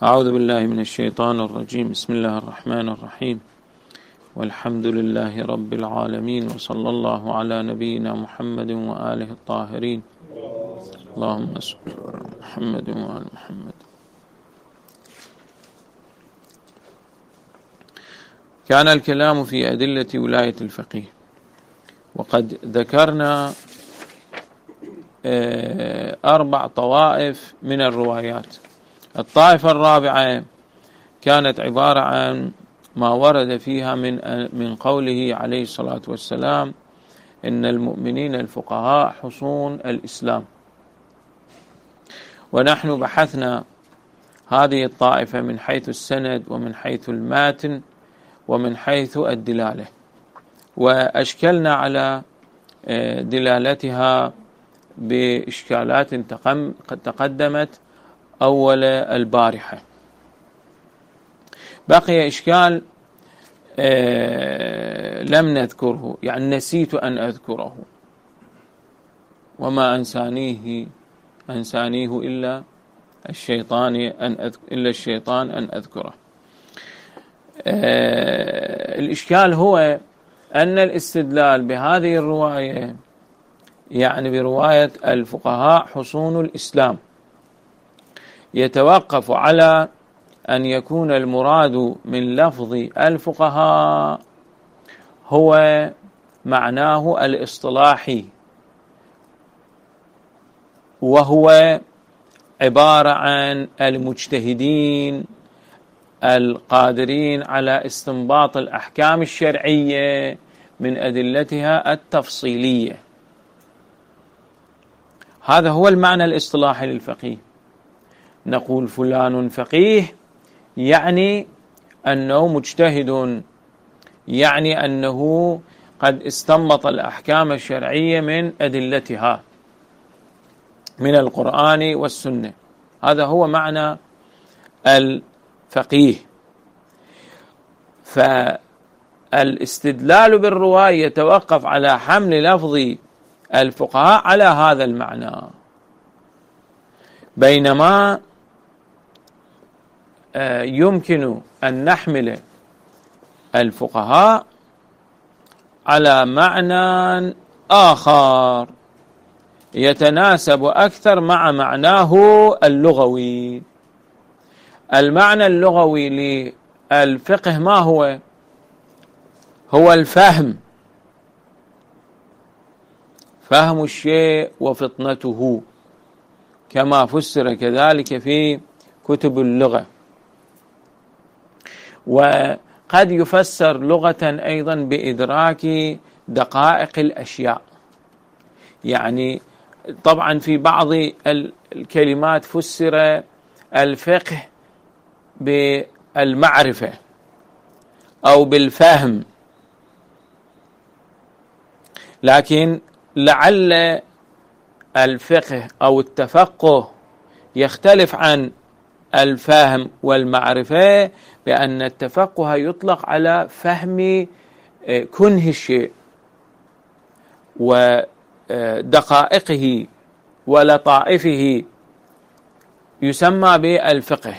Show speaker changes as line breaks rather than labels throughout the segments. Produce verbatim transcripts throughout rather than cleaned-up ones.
أعوذ بالله من الشيطان الرجيم. بسم الله الرحمن الرحيم، والحمد لله رب العالمين، وصلى الله على نبينا محمد وآله الطاهرين. اللهم صل على محمد وآل محمد. كان الكلام في أدلة ولاية الفقيه، وقد ذكرنا أربع طوائف من الروايات. الطائفة الرابعة كانت عبارة عن ما ورد فيها من من قوله عليه الصلاة والسلام: إن المؤمنين الفقهاء حصون الإسلام. ونحن بحثنا هذه الطائفة من حيث السند ومن حيث الماتن ومن حيث الدلالة، وأشكلنا على دلالتها بإشكالات تقدمت أول البارحة. بقي إشكال لم نذكره، يعني نسيت أن أذكره، وما أنسانيه أنسانيه إلا الشيطان أن أذكر إلا الشيطان أن أذكره. الإشكال هو أن الاستدلال بهذه الرواية، يعني برواية الفقهاء حصون الإسلام، يتوقف على أن يكون المراد من لفظ الفقهاء هو معناه الاصطلاحي، وهو عبارة عن المجتهدين القادرين على استنباط الأحكام الشرعية من أدلتها التفصيلية. هذا هو المعنى الاصطلاحي للفقيه. نقول فلان فقيه يعني أنه مجتهد، يعني أنه قد استنبط الأحكام الشرعية من أدلتها من القرآن والسنة. هذا هو معنى الفقيه. فالاستدلال بالرواية يتوقف على حمل لفظ الفقهاء على هذا المعنى، بينما يمكن أن نحمل الفقهاء على معنى آخر يتناسب أكثر مع معناه اللغوي. المعنى اللغوي للفقه ما هو؟ هو الفهم، فهم الشيء وفطنته، كما فسر كذلك في كتب اللغة. وقد يفسر لغة أيضا بإدراك دقائق الأشياء، يعني طبعا في بعض الكلمات فسر الفقه بالمعرفة أو بالفهم، لكن لعل الفقه أو التفقه يختلف عن الفهم والمعرفة، بأن التفقه يطلق على فهم كنه الشيء ودقائقه ولطائفه، يسمى بالفقه.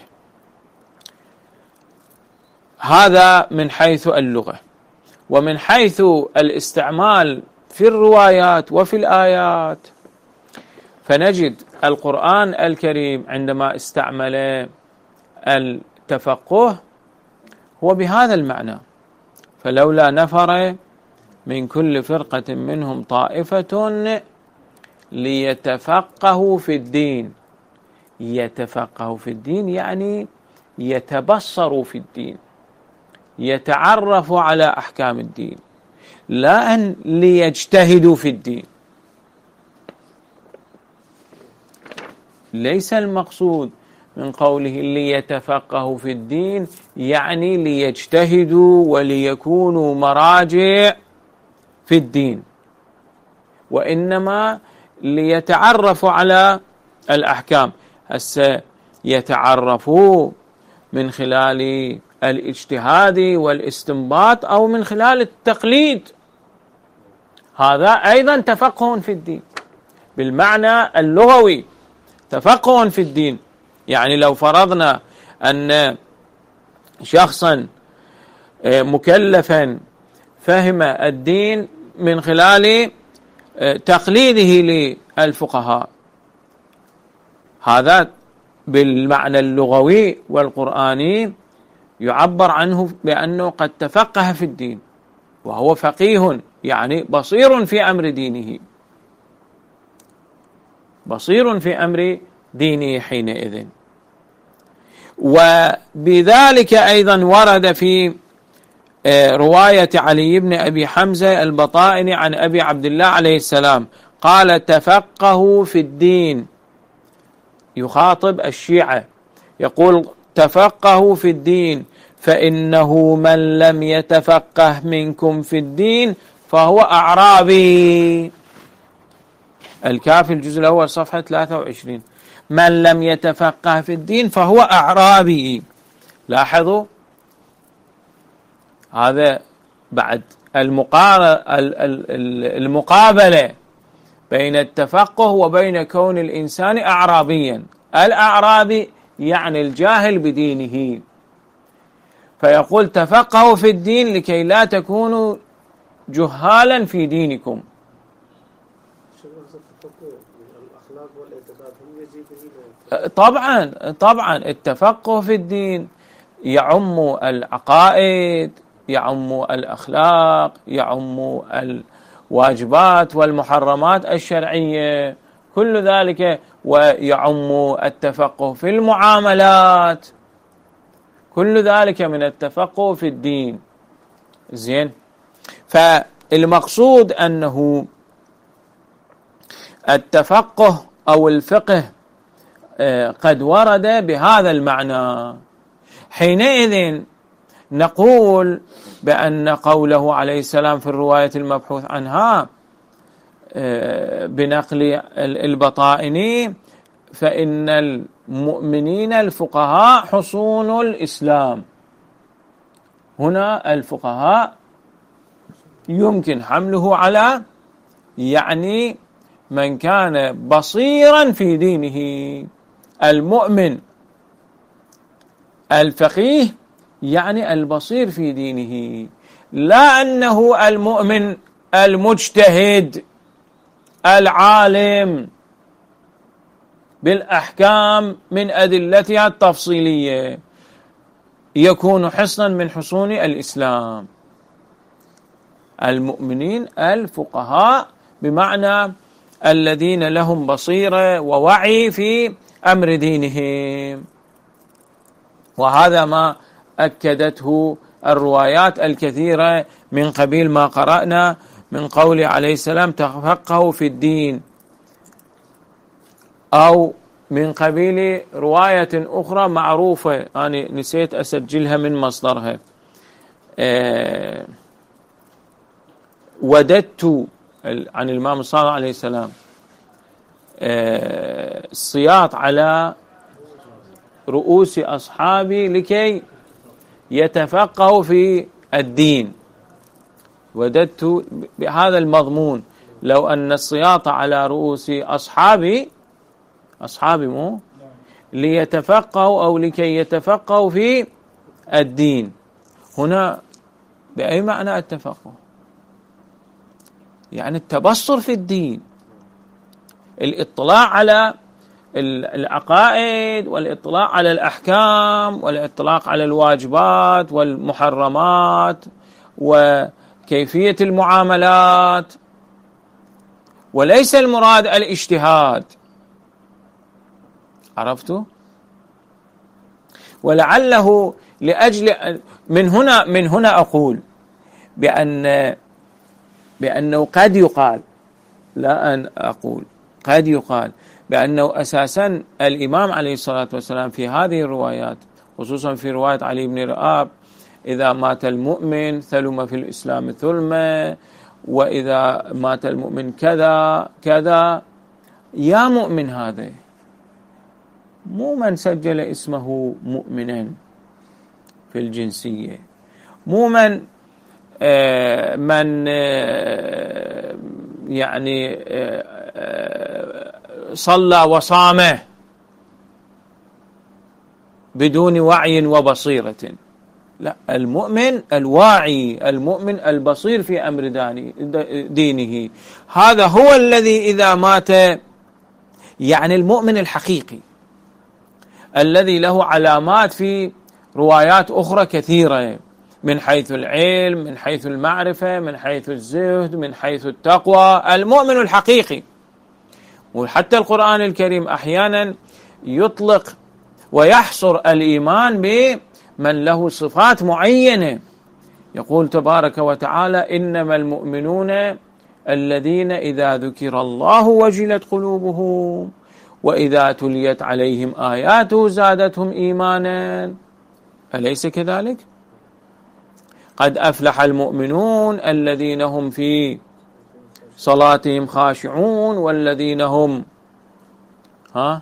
هذا من حيث اللغة. ومن حيث الاستعمال في الروايات وفي الآيات، فنجد القرآن الكريم عندما استعمل التفقه هو بهذا المعنى: فلولا نفر من كل فرقة منهم طائفة ليتفقهوا في الدين. يتفقهوا في الدين يعني يتبصروا في الدين، يتعرفوا على أحكام الدين، لا أن ليجتهدوا في الدين. ليس المقصود من قوله ليتفقهوا في الدين يعني ليجتهدوا وليكونوا مراجع في الدين، وإنما ليتعرفوا على الأحكام. هسه يتعرفوا من خلال الاجتهاد والاستنباط أو من خلال التقليد، هذا أيضا تفقه في الدين بالمعنى اللغوي، تفقه في الدين. يعني لو فرضنا أن شخصا مكلفا فهم الدين من خلال تقليده للفقهاء، هذا بالمعنى اللغوي والقرآني يعبر عنه بأنه قد تفقه في الدين، وهو فقيه يعني بصير في أمر دينه، بصير في أمر دينه حينئذ. وبذلك أيضا ورد في رواية علي بن أبي حمزة البطائني عن أبي عبد الله عليه السلام قال: تفقهوا في الدين، يخاطب الشيعة يقول: تفقهوا في الدين فإنه من لم يتفقه منكم في الدين فهو أعرابي. الكافي الجزء الأول صفحة ثلاثة وعشرين. من لم يتفقه في الدين فهو أعرابي. لاحظوا هذا بعد المقابلة بين التفقه وبين كون الإنسان أعرابيا. الأعرابي يعني الجاهل بدينه، فيقول: تفقهوا في الدين لكي لا تكونوا جهالا في دينكم. طبعا طبعا التفقه في الدين يعم العقائد، يعم الأخلاق، يعم الواجبات والمحرمات الشرعية، كل ذلك، ويعم التفقه في المعاملات، كل ذلك من التفقه في الدين. زين، فالمقصود أنه التفقه أو الفقه قد ورد بهذا المعنى. حينئذ نقول بأن قوله عليه السلام في الرواية المبحوث عنها بنقل البطائني: فإن المؤمنين الفقهاء حصون الإسلام، هنا الفقهاء يمكن حمله على يعني من كان بصيرا في دينه. المؤمن الفقيه يعني البصير في دينه، لا أنه المؤمن المجتهد العالم بالأحكام من أدلتها التفصيلية يكون حصنا من حصون الإسلام. المؤمنين الفقهاء بمعنى الذين لهم بصيرة ووعي في أمر دينهم، وهذا ما أكدته الروايات الكثيرة من قبيل ما قرأنا من قوله عليه السلام: تفقهوا في الدين، أو من قبيل رواية أخرى معروفة أنا نسيت أسجلها من مصدرها: أه وددت عن الإمام الصادق عليه السلام أه السياط على رؤوس أصحابي لكي يتفقهوا في الدين. وددت بهذا المضمون: لو أن السياط على رؤوس أصحابي أصحابي مو ليتفقهوا أو لكي يتفقهوا في الدين. هنا بأي معنى التفقه؟ يعني التبصر في الدين، الاطلاع على العقائد والاطلاع على الأحكام والاطلاع على الواجبات والمحرمات وكيفية المعاملات، وليس المراد الاجتهاد. عرفتوا؟ ولعله لأجل من هنا من هنا أقول بأن بأنه قد يقال، لا أن أقول قد يقال بأنه أساسا الإمام عليه الصلاة والسلام في هذه الروايات، خصوصا في رواية علي بن رآب: إذا مات المؤمن ثلم في الإسلام ثلمة، وإذا مات المؤمن كذا كذا. يا مؤمن هذا مو من سجل اسمه مؤمنا في الجنسية، مو من آه من آه يعني آه صلى وصامه، بدون وعي وبصيرة. لا، المؤمن الواعي، المؤمن البصير في أمر دينه، هذا هو الذي إذا مات، يعني المؤمن الحقيقي الذي له علامات في روايات أخرى كثيرة من حيث العلم، من حيث المعرفة، من حيث الزهد، من حيث التقوى، المؤمن الحقيقي. وحتى القرآن الكريم أحيانا يطلق ويحصر الإيمان بمن له صفات معينة، يقول تبارك وتعالى: إنما المؤمنون الذين إذا ذكر الله وجلت قلوبهم وإذا تليت عليهم آياته زادتهم إيمانا. أليس كذلك؟ قد أفلح المؤمنون الذين هم في صلاتهم خاشعون والذين هم ها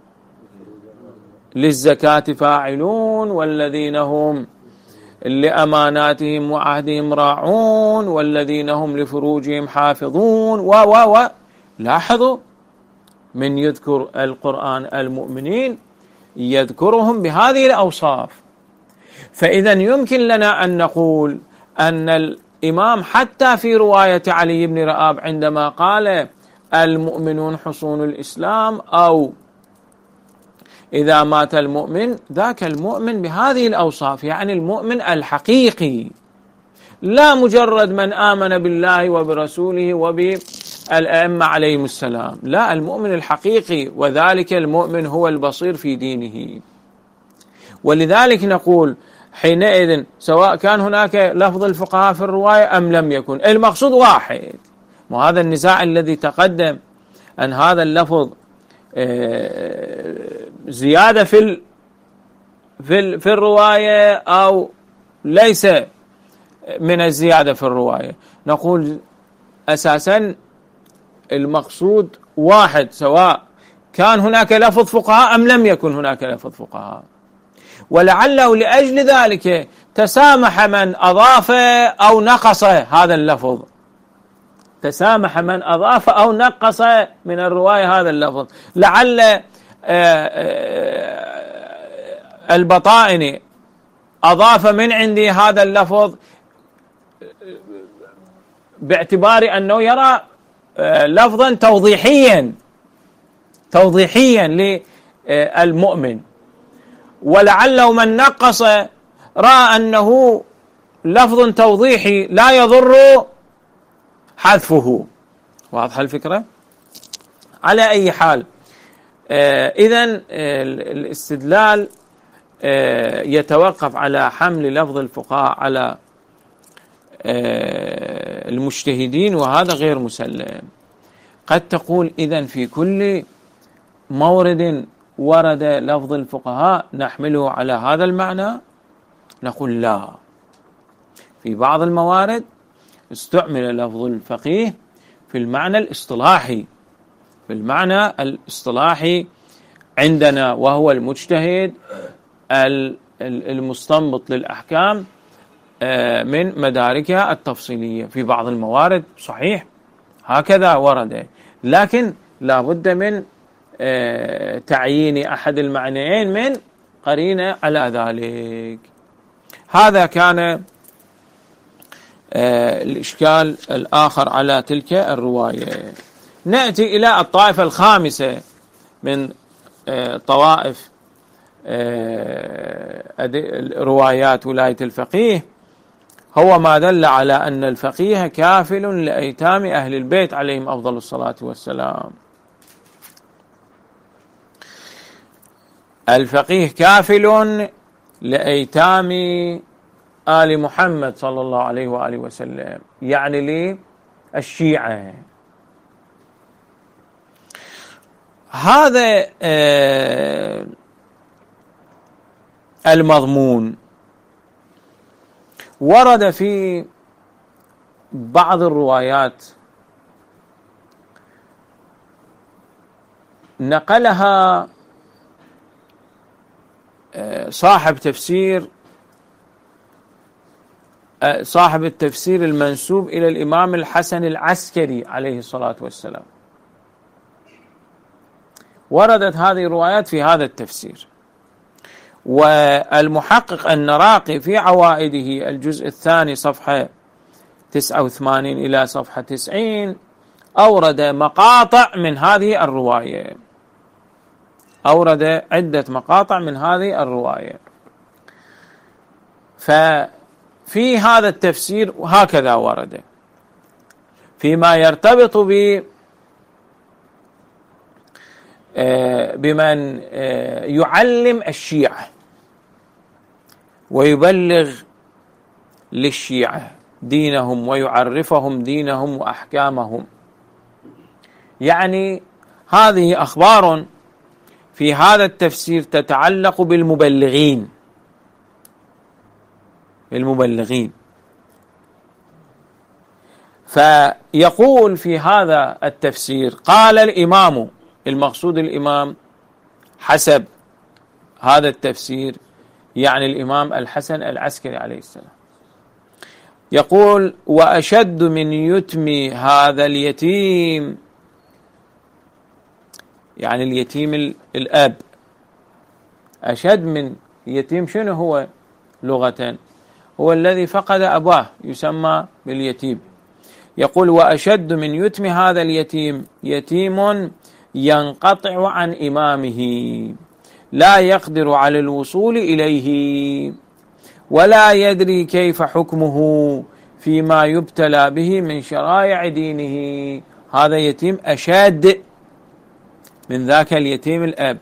للزكاة فاعلون والذين هم لأماناتهم وعهدهم راعون والذين هم لفروجهم حافظون و و و لاحظوا، من يذكر القرآن المؤمنين يذكرهم بهذه الأوصاف. فإذا يمكن لنا أن نقول أن الإمام حتى في رواية علي بن رآب عندما قال المؤمنون حصون الإسلام، أو إذا مات المؤمن، ذاك المؤمن بهذه الأوصاف، يعني المؤمن الحقيقي، لا مجرد من آمن بالله وبرسوله وبالأئمة عليهم السلام، لا، المؤمن الحقيقي، وذلك المؤمن هو البصير في دينه. ولذلك نقول حينئذ سواء كان هناك لفظ الفقهاء في الرواية أم لم يكن، المقصود واحد. وهذا النزاع الذي تقدم أن هذا اللفظ زيادة في في في الرواية أو ليس من الزيادة في الرواية، نقول أساسا المقصود واحد، سواء كان هناك لفظ فقهاء أم لم يكن هناك لفظ فقهاء. ولعله لأجل ذلك تسامح من أضاف أو نقص هذا اللفظ، تسامح من أضاف أو نقص من الرواية هذا اللفظ. لعل البطائني أضاف من عندي هذا اللفظ باعتبار أنه يرى لفظا توضيحيا توضيحيا للمؤمن، ولعله من نقص رأى أنه لفظ توضيحي لا يضر حذفه. واضح الفكرة؟ على أي حال، آه إذن آه الاستدلال آه يتوقف على حمل لفظ الفقهاء على آه المجتهدين، وهذا غير مسلم. قد تقول إذن في كل مورد ورد لفظ الفقهاء نحمله على هذا المعنى؟ نقول لا، في بعض الموارد استعمل لفظ الفقيه في المعنى الاصطلاحي، في المعنى الاصطلاحي عندنا، وهو المجتهد المستنبط للأحكام من مداركها التفصيلية. في بعض الموارد صحيح هكذا ورد، لكن لا بد من تعيين أحد المعنيين من قرينة على ذلك. هذا كان الإشكال الآخر على تلك الرواية. نأتي إلى الطائفة الخامسة من طوائف روايات ولاية الفقيه، هو ما دل على أن الفقيه كافل لأيتام أهل البيت عليهم أفضل الصلاة والسلام. الفقيه كافل لأيتام آل محمد صلى الله عليه وآله وسلم، يعني للشيعة. هذا آه المضمون ورد في بعض الروايات نقلها آه صاحب تفسير آه صاحب التفسير المنسوب إلى الإمام الحسن العسكري عليه الصلاة والسلام. وردت هذه الروايات في هذا التفسير، والمحقق النراقي في عوائده الجزء الثاني صفحة تسعة وثمانين إلى صفحة تسعين أورد مقاطع من هذه الرواية، أورد عدة مقاطع من هذه الرواية. ففي هذا التفسير هكذا ورد فيما يرتبط ب بمن يعلم الشيعة ويبلغ للشيعة دينهم ويعرفهم دينهم وأحكامهم. يعني هذه أخبار في هذا التفسير تتعلق بالمبلغين المبلغين فيقول في هذا التفسير قال الإمام، المقصود الإمام حسب هذا التفسير يعني الإمام الحسن العسكري عليه السلام، يقول: وأشد من يتم هذا اليتيم، يعني اليتيم الأب، أشد من يتيم شنو هو لغة؟ هو الذي فقد أباه يسمى باليتيم. يقول: وأشد من يتم هذا اليتيم يتيم ينقطع عن إمامه لا يقدر على الوصول إليه ولا يدري كيف حكمه فيما يبتلى به من شرائع دينه. هذا يتيم أشد من ذاك اليتيم الأب.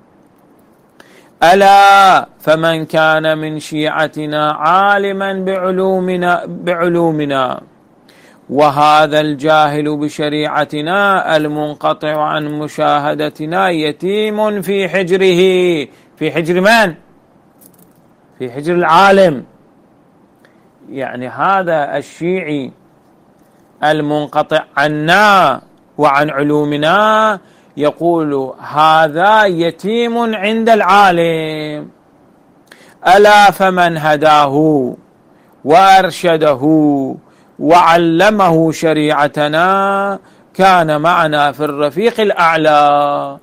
ألا فمن كان من شيعتنا عالما بعلومنا بعلومنا وهذا الجاهل بشريعتنا المنقطع عن مشاهدتنا يتيم في حجره. في حجر من؟ في حجر العالم. يعني هذا الشيعي المنقطع عنا وعن علومنا يقول هذا يتيم عند العالم. ألا فمن هداه وأرشده وعلمه شريعتنا كان معنا في الرفيق الأعلى.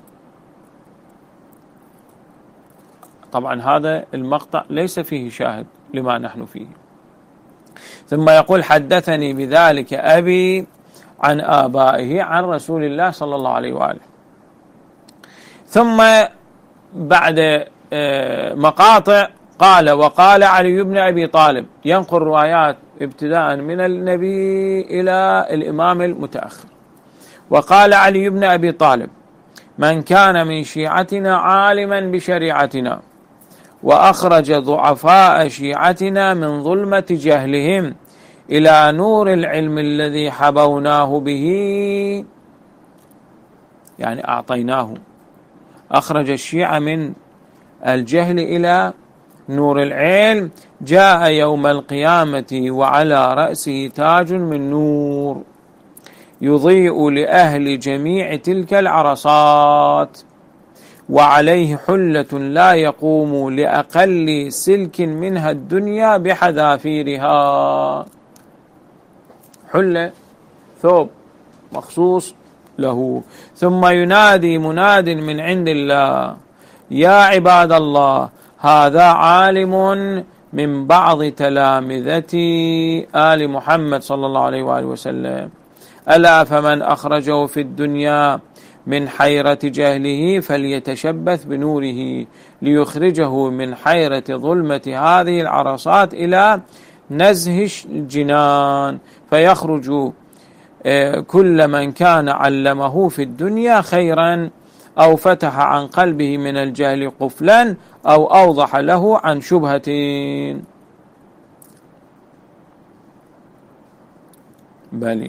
طبعا هذا المقطع ليس فيه شاهد لما نحن فيه. ثم يقول: حدثني بذلك أبي عن آبائه عن رسول الله صلى الله عليه وآله. ثم بعد مقاطع قال: وقال علي بن أبي طالب، ينقل روايات ابتداء من النبي إلى الإمام المتأخر. وقال علي بن أبي طالب: من كان من شيعتنا عالما بشريعتنا وأخرج ضعفاء شيعتنا من ظلمة جهلهم إلى نور العلم الذي حبوناه به، يعني أعطيناه، أخرج الشيعة من الجهل إلى نور العلم، جاء يوم القيامة وعلى رأسه تاج من نور يضيء لأهل جميع تلك العرصات، وعليه حلة لا يقوم لأقل سلك منها الدنيا بحذافيرها. حلة ثوب مخصوص له. ثم ينادي مناد من عند الله: يا عباد الله، هذا عالم من بعض تلامذة آل محمد صلى الله عليه وآله وسلم، ألا فمن أخرجه في الدنيا من حيرة جهله فليتشبث بنوره ليخرجه من حيرة ظلمة هذه العرصات إلى نزه الجنان، فيخرج كل من كان علمه في الدنيا خيرا أو فتح عن قلبه من الجهل قفلا أو أوضح له عن شبهة. بلي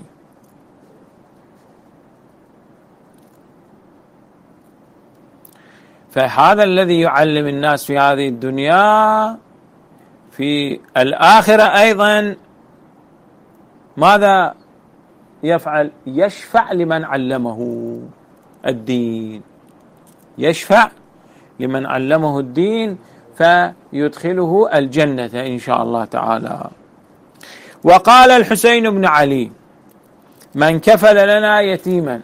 فهذا الذي يعلم الناس في هذه الدنيا في الآخرة أيضا ماذا يفعل؟ يشفع لمن علمه الدين، يشفع لمن علمه الدين فيدخله الجنة إن شاء الله تعالى. وقال الحسين بن علي: من كفل لنا يتيما،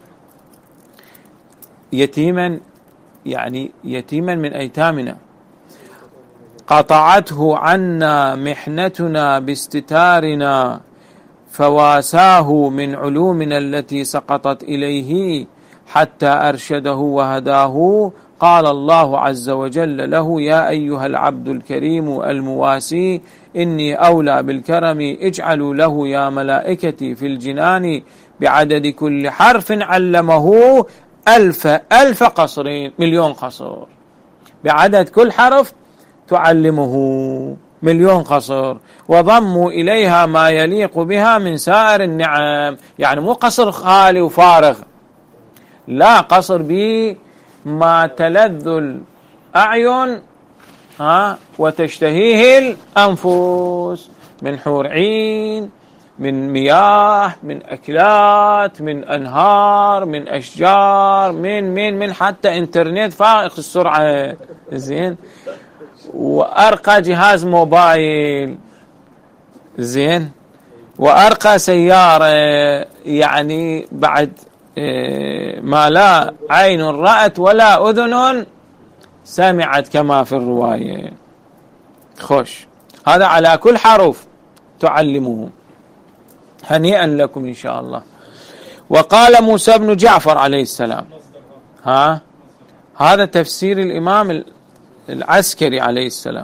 يتيما يعني يتيما من أيتامنا، قطعته عنا محنتنا باستتارنا فواساه من علومنا التي سقطت إليه حتى أرشده وهداه. قال الله عز وجل له: يا أيها العبد الكريم المواسي إني أولى بالكرم اجعلوا له يا ملائكتي في الجنان بعدد كل حرف علمه ألف ألف قصرين، مليون قصر، بعدد كل حرف تعلمه مليون قصر، وضموا إليها ما يليق بها من سائر النعم. يعني مو قصر خالي وفارغ، لا، قصر به ما تلذ الأعين ها وتشتهيه الأنفس من حور عين، من مياه، من أكلات، من أنهار، من أشجار، من من من حتى إنترنت فائق السرعة، زين، وأرقى جهاز موبايل، زين، وأرقى سيارة، يعني بعد ما لا عين رأت ولا أذن سمعت كما في الرواية. خوش، هذا على كل حرف تعلمه. هنيئا لكم إن شاء الله. وقال موسى بن جعفر عليه السلام، ها هذا تفسير الإمام العسكري عليه السلام،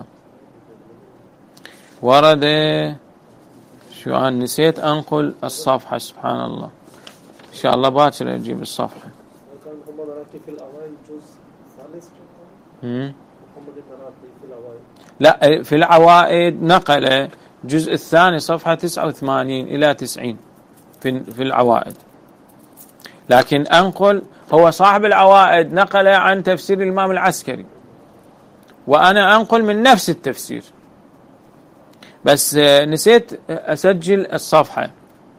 ورد شو أنا نسيت أنقل الصفحة، سبحان الله، إن شاء الله باكر أجيب الصفحة. لا، في العوائد نقل الجزء الثاني صفحة تسعة وثمانين إلى تسعين في في العوائد، لكن أنقل هو صاحب العوائد نقل عن تفسير الإمام العسكري، وأنا أنقل من نفس التفسير، بس نسيت أسجل الصفحة.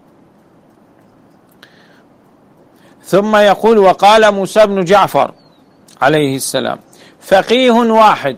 ثم يقول: وقال موسى بن جعفر عليه السلام: فقيه واحد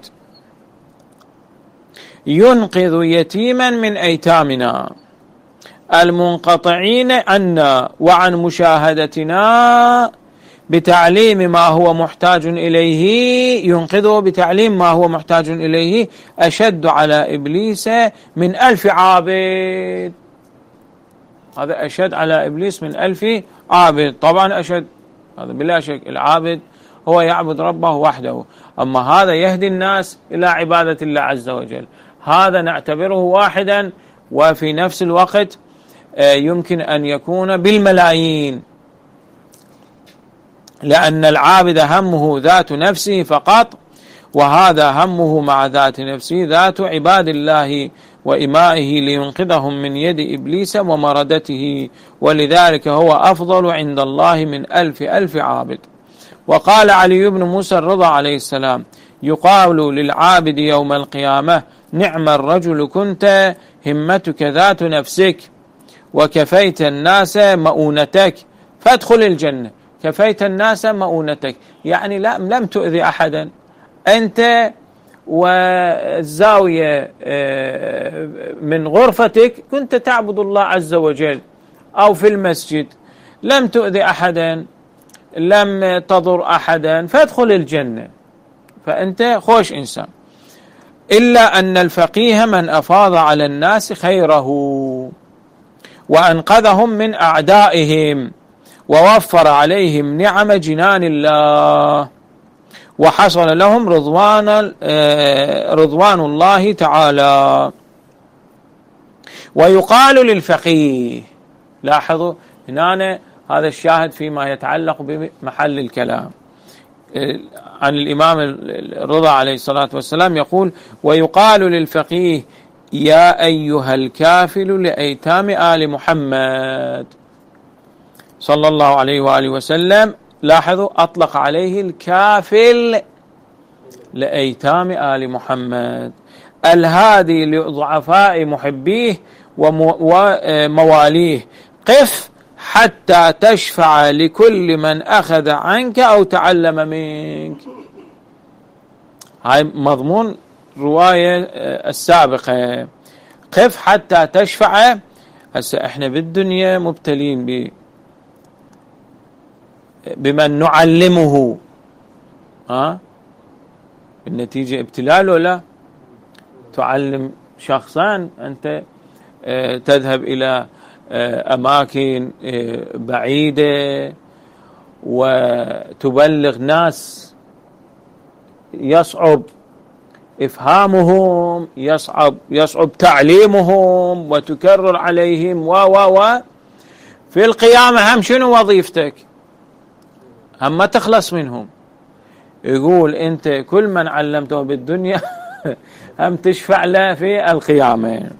ينقذ يتيما من أيتامنا المنقطعين عنا وعن مشاهدتنا بتعليم ما هو محتاج إليه، ينقذه بتعليم ما هو محتاج إليه أشد على إبليس من ألف عابد. هذا أشد على إبليس من ألف عابد، طبعا أشد، هذا بلا شك. العابد هو يعبد ربه وحده، أما هذا يهدي الناس إلى عبادة الله عز وجل، هذا نعتبره واحدا، وفي نفس الوقت يمكن أن يكون بالملايين، لأن العابد همه ذات نفسه فقط، وهذا همه مع ذات نفسه ذات عباد الله وإمائه لينقذهم من يد إبليس ومردته، ولذلك هو أفضل عند الله من ألف ألف عابد. وقال علي بن موسى الرضا عليه السلام: يقال للعابد يوم القيامة: نعم الرجل كنت، همتك ذات نفسك، وكفيت الناس مؤونتك فادخل الجنة. كفيت الناس مؤونتك، يعني لا لم تؤذي أحدا، أنت والزاوية من غرفتك كنت تعبد الله عز وجل، أو في المسجد، لم تؤذي أحدا، لم تضر أحدا، فادخل الجنة، فأنت خوش إنسان. إلا أن الفقيه من أفاض على الناس خيره وأنقذهم من أعدائهم ووفر عليهم نعم جنان الله، وحصل لهم رضوان رضوان الله تعالى. ويقال للفقيه، لاحظوا هنا هذا الشاهد فيما يتعلق بمحل الكلام عن الإمام الرضا عليه الصلاة والسلام، يقول: ويقال للفقيه: يا أيها الكافل لأيتام آل محمد صلى الله عليه وآله وسلم. لاحظوا أطلق عليه الكافل لأيتام آل محمد، الهادي لضعفاء محبيه ومواليه، قف حتى تشفع لكل من أخذ عنك أو تعلم منك. هاي مضمون رواية السابقة، قف حتى تشفع. هسه احنا بالدنيا مبتلين ب بمن نعلمه، ها بالنتيجة ابتلاء ولا؟ تعلم شخصا أنت تذهب إلى أماكن بعيدة وتبلغ ناس يصعب إفهامهم، يصعب يصعب تعليمهم، وتكرر عليهم و و و في القيامة هم شنو وظيفتك؟ هم ما تخلص منهم. يقول أنت كل من علمته بالدنيا هم تشفع له في القيامة،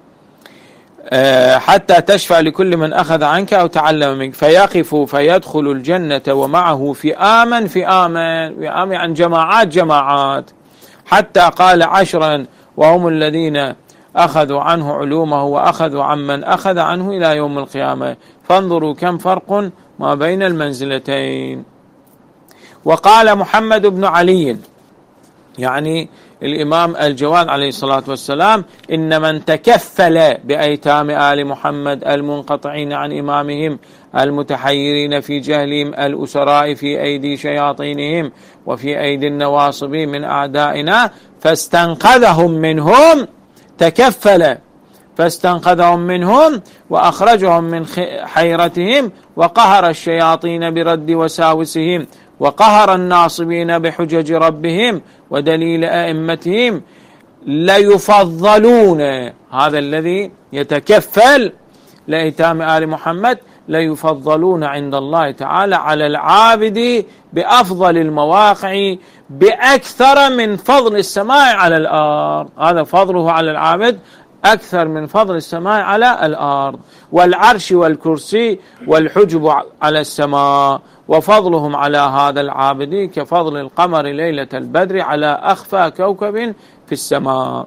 حتى تشفع لكل من أخذ عنك أو تعلم منك، فيقف فيدخل الجنة ومعه فئاما فئاما، فئام عن جماعات جماعات، حتى قال عشرا وهم الذين أخذوا عنه علومه وأخذوا عمن أخذ عنه إلى يوم القيامة، فانظروا كم فرق ما بين المنزلتين. وقال محمد بن علي يعني الإمام الجواد عليه الصلاة والسلام: إن من تكفل بأيتام آل محمد المنقطعين عن إمامهم المتحيرين في جهلهم الأسراء في أيدي شياطينهم وفي أيدي النواصب من أعدائنا فاستنقذهم منهم، تكفل فاستنقذهم منهم وأخرجهم من حيرتهم وقهر الشياطين برد وساوسهم وقهر الناصبين بحجج ربهم ودليل أئمتهم، ليفضلون، هذا الذي يتكفل لأيتام آل محمد، ليفضلون عند الله تعالى على العابد بأفضل المواقع بأكثر من فضل السماء على الأرض. هذا فضله على العابد أكثر من فضل السماء على الأرض، والعرش والكرسي والحجب على السماء، وفضلهم على هذا العابد كفضل القمر ليلة البدر على أخفى كوكب في السماء.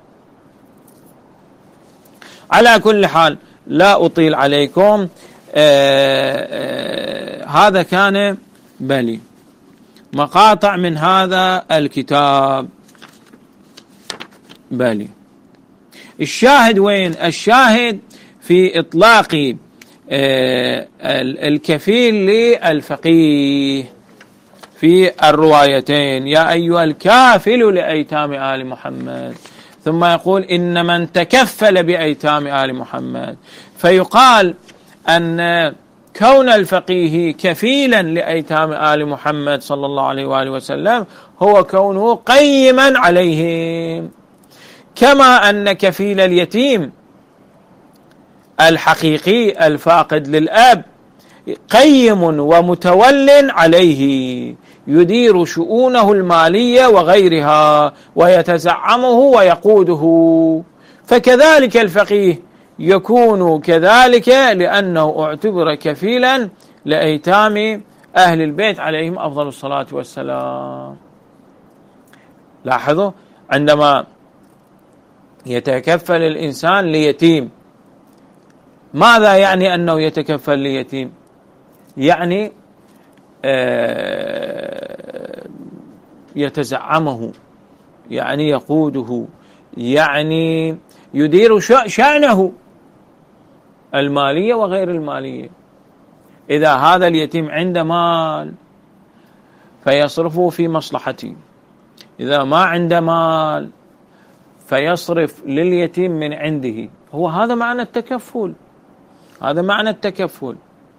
على كل حال لا أطيل عليكم. آآ آآ هذا كان بلي مقاطع من هذا الكتاب بلي. الشاهد وين؟ الشاهد في إطلاق الكفيل للفقيه في الروايتين: يا أيها الكافل لأيتام آل محمد، ثم يقول: إن من تكفل بأيتام آل محمد. فيقال أن كون الفقيه كفيلا لأيتام آل محمد صلى الله عليه وآله وسلم هو كونه قيما عليهم، كما أن كفيل اليتيم الحقيقي الفاقد للأب قيم ومتول عليه، يدير شؤونه المالية وغيرها ويتزعمه ويقوده. فكذلك الفقيه يكون كذلك لأنه اعتبر كفيلا لأيتام أهل البيت عليهم أفضل الصلاة والسلام. لاحظوا، عندما يتكفل الإنسان ليتيم، ماذا يعني أنه يتكفل ليتيم؟ يعني يتزعمه، يعني يقوده، يعني يدير شأنه المالية وغير المالية. إذا هذا اليتيم عنده مال فيصرفه في مصلحته، إذا ما عنده مال فيصرف لليتيم من عنده. هو هذا معنى التكفل، هذا معنى التكفل.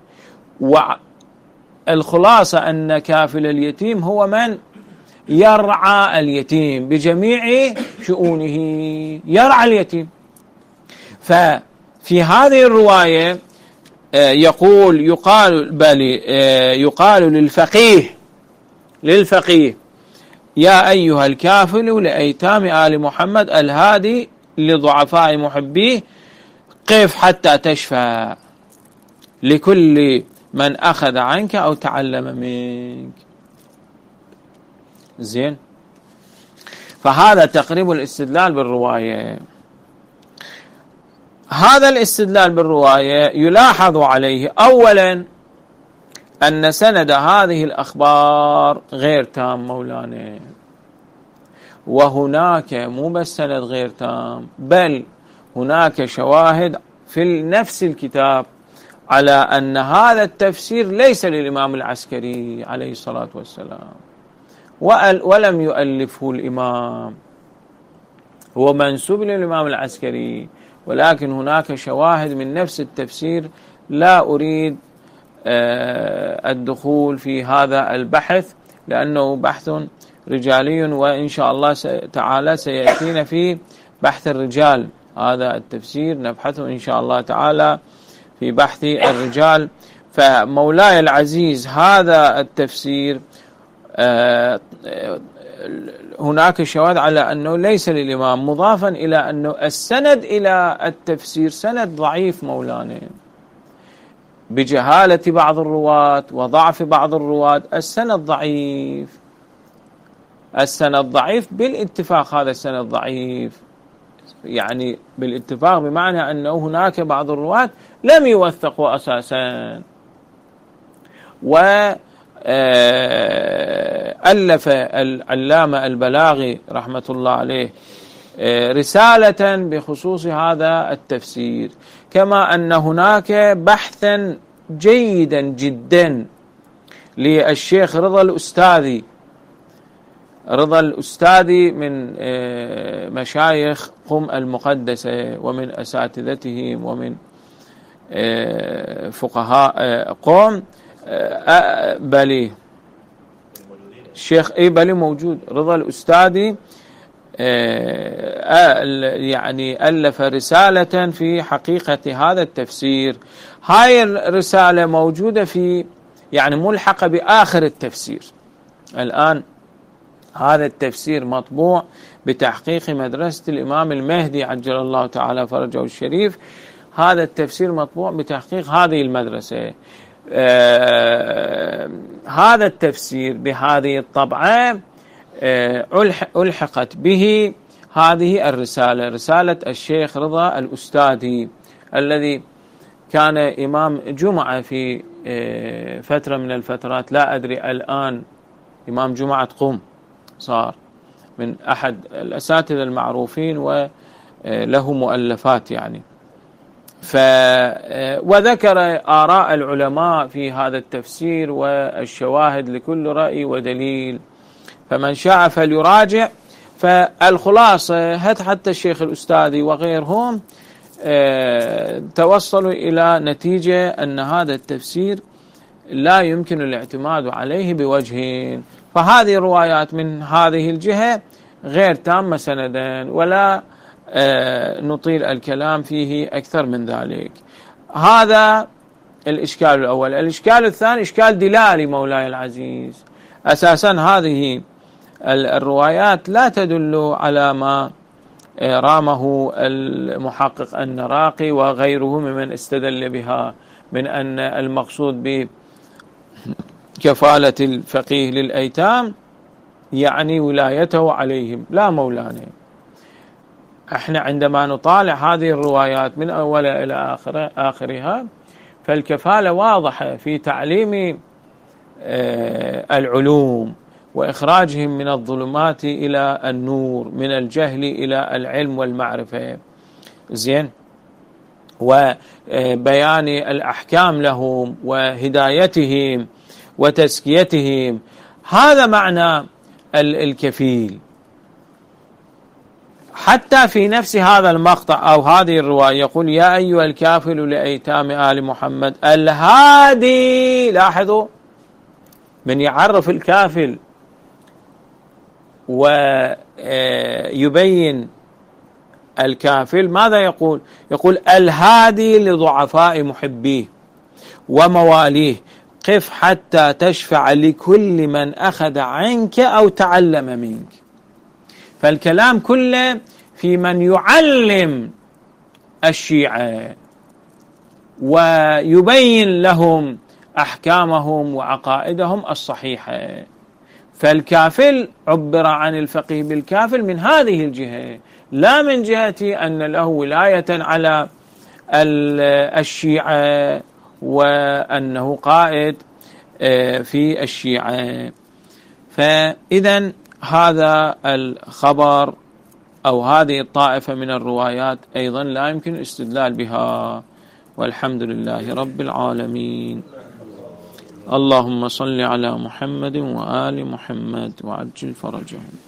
والخلاصة أن كافل اليتيم هو من يرعى اليتيم بجميع شؤونه، يرعى اليتيم. ففي هذه الرواية يقول يقال بل يقال للفقيه للفقيه يا أيها الكافل لأيتام آل محمد الهادي لضعفاء محبيه، قف حتى تشفى لكل من أخذ عنك أو تعلم منك. زين، فهذا تقريب الاستدلال بالرواية. هذا الاستدلال بالرواية يلاحظ عليه أولا أن سند هذه الأخبار غير تام مولانا، وهناك مو بس سند غير تام، بل هناك شواهد في نفس الكتاب على أن هذا التفسير ليس للإمام العسكري عليه الصلاة والسلام، ولم يؤلفه الإمام هو منسوب للإمام العسكري، ولكن هناك شواهد من نفس التفسير. لا أريد الدخول في هذا البحث لأنه بحث رجالي، وإن شاء الله تعالى سيأتينا في بحث الرجال. هذا التفسير نبحثه إن شاء الله تعالى في بحث الرجال. فمولاي العزيز هذا التفسير هناك شواهد على أنه ليس للإمام، مضافا إلى أنه السند إلى التفسير سند ضعيف مولانا، بجهالة بعض الرواة وضعف بعض الرواة. السند ضعيف، السند ضعيف بالاتفاق، هذا السند ضعيف يعني بالاتفاق، بمعنى أنه هناك بعض الرواة لم يوثقوا أساسا. وألف العلامة البلاغي رحمة الله عليه رسالة بخصوص هذا التفسير، كما أن هناك بحثا جيدا جدا للشيخ رضا الأستاذي. رضا الأستاذي من مشايخ قم المقدسة ومن أساتذتهم ومن فقهاء قم. بلي الشيخ اي بلي موجود. رضا الأستاذي يعني ألف رسالة في حقيقة هذا التفسير. هاي الرسالة موجودة في يعني ملحقة بآخر التفسير. الآن هذا التفسير مطبوع بتحقيق مدرسة الإمام المهدي عجل الله تعالى فرجه الشريف. هذا التفسير مطبوع بتحقيق هذه المدرسة. آه هذا التفسير بهذه الطبعة آه ألحقت به هذه الرسالة، رسالة الشيخ رضا الأستاذي الذي كان إمام جمعة في آه فترة من الفترات، لا أدري الآن إمام جمعة قم صار، من أحد الأساتذة المعروفين وله مؤلفات يعني. ف وذكر آراء العلماء في هذا التفسير والشواهد لكل رأي ودليل، فمن شاء فليراجع. فالخلاصة حتى الشيخ الأستاذي وغيرهم توصلوا إلى نتيجة أن هذا التفسير لا يمكن الاعتماد عليه بوجهين. فهذه الروايات من هذه الجهة غير تامة سندا، ولا نطيل الكلام فيه أكثر من ذلك. هذا الإشكال الأول. الإشكال الثاني إشكال دلالي مولاي العزيز. أساسا هذه الروايات لا تدل على ما رامه المحقق النراقي وغيره ممن استدل بها من أن المقصود بكفالة الفقيه للأيتام يعني ولايته عليهم. لا مولانا، احنا عندما نطالع هذه الروايات من أولها إلى آخر آخرها فالكفالة واضحة في تعليم العلوم وإخراجهم من الظلمات إلى النور، من الجهل إلى العلم والمعرفة، زين، وبيان الأحكام لهم وهدايتهم وتزكيتهم. هذا معنى الكفيل. حتى في نفس هذا المقطع أو هذه الرواية يقول يا أيها الكافل لأيتام آل محمد الهادي. لاحظوا، من يعرف الكافل ويبين الكافل ماذا يقول؟ يقول الهادي لضعفاء محبيه ومواليه، قف حتى تشفع لكل من أخذ عنك أو تعلم منك. فالكلام كله في من يعلم الشيعة ويبين لهم أحكامهم وعقائدهم الصحيحة. فالكافل عبر عن الفقيه بالكافل من هذه الجهة، لا من جهة أن له ولاية على الشيعة وأنه قائد في الشيعة. فإذا هذا الخبر أو هذه الطائفة من الروايات أيضا لا يمكن الاستدلال بها، والحمد لله رب العالمين. اللهم صل على محمد وآل محمد وعجل فرجهم.